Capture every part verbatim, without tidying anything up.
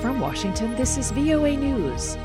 From Washington, this is V O A News.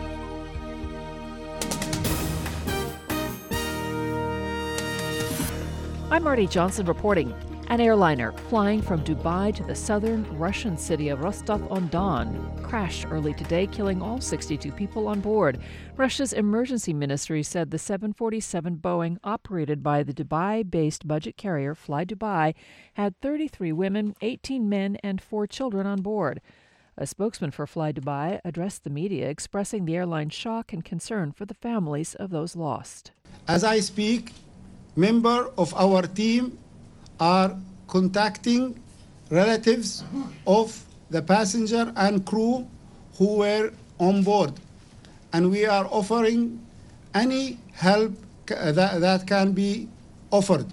I'm Marty Johnson reporting. An airliner flying from Dubai to the southern Russian city of Rostov-on-Don crashed early today, killing all sixty-two people on board. Russia's emergency ministry said the seven forty-seven Boeing, operated by the Dubai-based budget carrier Fly Dubai, had thirty-three women, eighteen men, and four children on board. A spokesman for Fly Dubai addressed the media, expressing the airline's shock and concern for the families of those lost. As I speak, members of our team are contacting relatives of the passenger and crew who were on board, and we are offering any help that, that can be offered.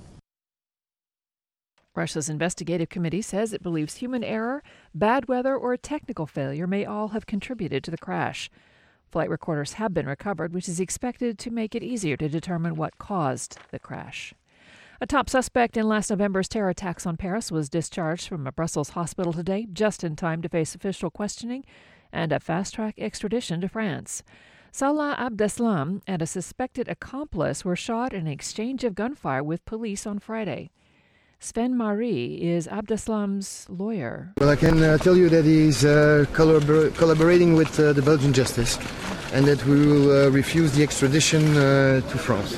Russia's investigative committee says it believes human error, bad weather, or technical failure may all have contributed to the crash. Flight recorders have been recovered, which is expected to make it easier to determine what caused the crash. A top suspect in last November's terror attacks on Paris was discharged from a Brussels hospital today, just in time to face official questioning and a fast-track extradition to France. Salah Abdeslam and a suspected accomplice were shot in an exchange of gunfire with police on Friday. Sven Marie is Abdeslam's lawyer. Well, I can uh, tell you that he's uh, collabor- collaborating with uh, the Belgian justice and that we will uh, refuse the extradition uh, to France.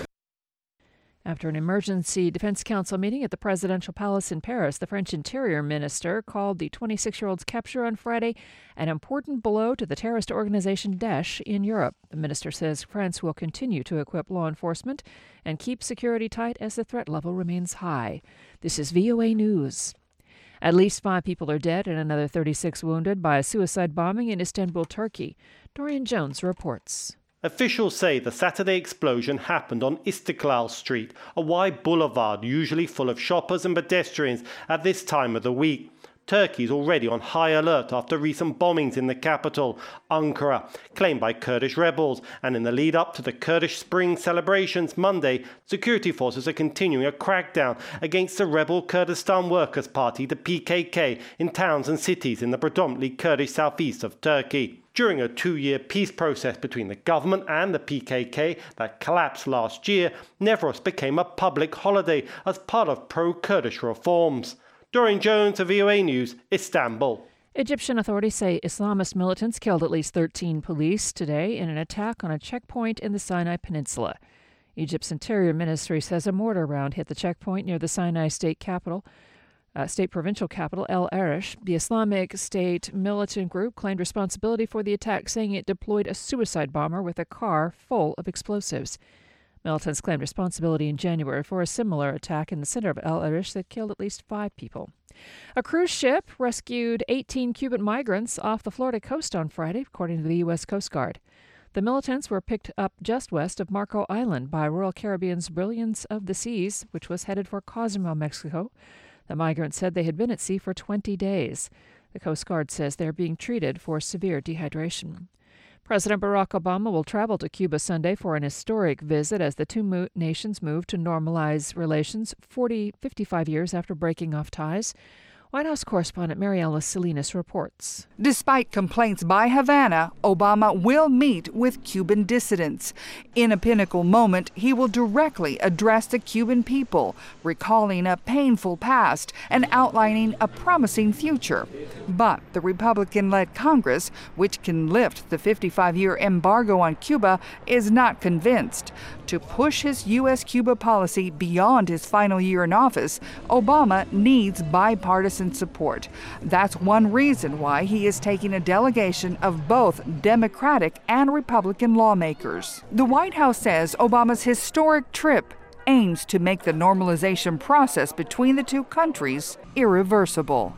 After an emergency defense council meeting at the presidential palace in Paris, the French interior minister called the twenty-six-year-old's capture on Friday an important blow to the terrorist organization Daesh in Europe. The minister says France will continue to equip law enforcement and keep security tight as the threat level remains high. This is V O A News. At least five people are dead and another thirty-six wounded by a suicide bombing in Istanbul, Turkey. Dorian Jones reports. Officials say the Saturday explosion happened on Istiklal Street, a wide boulevard usually full of shoppers and pedestrians at this time of the week. Turkey is already on high alert after recent bombings in the capital, Ankara, claimed by Kurdish rebels. And in the lead up to the Kurdish Spring celebrations Monday, security forces are continuing a crackdown against the rebel Kurdistan Workers' Party, the P K K, in towns and cities in the predominantly Kurdish southeast of Turkey. During a two-year peace process between the government and the P K K that collapsed last year, Nevros became a public holiday as part of pro-Kurdish reforms. Dorian Jones of V O A News, Istanbul. Egyptian authorities say Islamist militants killed at least thirteen police today in an attack on a checkpoint in the Sinai Peninsula. Egypt's Interior Ministry says a mortar round hit the checkpoint near the Sinai state capital. Uh, state provincial capital, El Arish. The Islamic State militant group claimed responsibility for the attack, saying it deployed a suicide bomber with a car full of explosives. Militants claimed responsibility in January for a similar attack in the center of El Arish that killed at least five people. A cruise ship rescued eighteen Cuban migrants off the Florida coast on Friday, according to the U S Coast Guard. The militants were picked up just west of Marco Island by Royal Caribbean's Brilliance of the Seas, which was headed for Cozumel, Mexico. The migrants said they had been at sea for twenty days. The Coast Guard says they're being treated for severe dehydration. President Barack Obama will travel to Cuba Sunday for an historic visit as the two mo- nations move to normalize relations forty, fifty-five years after breaking off ties. White House correspondent Mariela Salinas reports. Despite complaints by Havana, Obama will meet with Cuban dissidents. In a pinnacle moment, he will directly address the Cuban people, recalling a painful past and outlining a promising future. But the Republican-led Congress, which can lift the fifty-five-year embargo on Cuba, is not convinced. To push his U S Cuba policy beyond his final year in office, Obama needs bipartisan support. That's one reason why he is taking a delegation of both Democratic and Republican lawmakers. The White House says Obama's historic trip aims to make the normalization process between the two countries irreversible.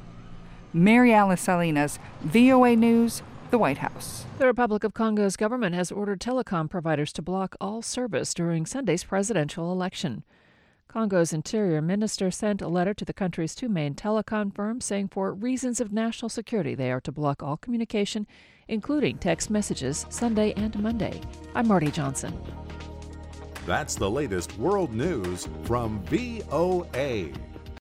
Mary Alice Salinas, V O A News, the White House. The Republic of Congo's government has ordered telecom providers to block all service during Sunday's presidential election. Congo's interior minister sent a letter to the country's two main telecom firms saying for reasons of national security they are to block all communication, including text messages, Sunday and Monday. I'm Marty Johnson. That's the latest world news from V O A.